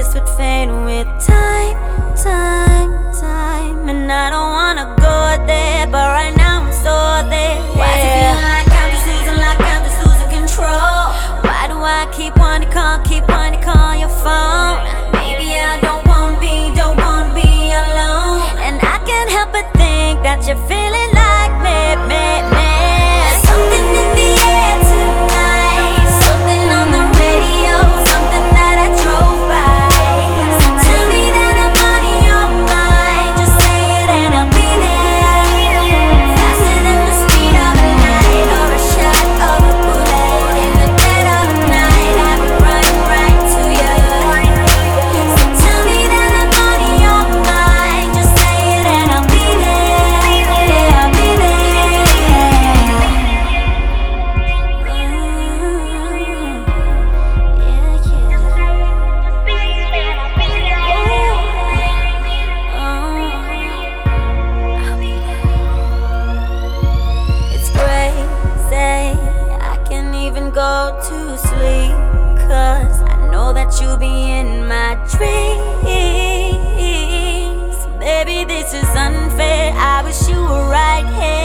this would fade with time, time, time. And I don't wanna go there, but right now I'm so there. Why does it feel like I'm just losing control? Why do I keep wanting to call your phone? Maybe I don't wanna be alone. And I can't help but think that you're feeling like me. Something in the air tonight, something on the radio, something that I drove by. So tell me that I'm on your mind, just say it and I'll be there. Faster than the speed of light, or a shot of a bullet. In the dead of the night, I will run right to you. So tell me that I'm on your mind, just say it and I'll be there. Yeah, I'll be there. It's crazy, I can't even go to sleep, 'cause I know that you'll be in my dreams. Baby, this is unfair, I wish you were right here.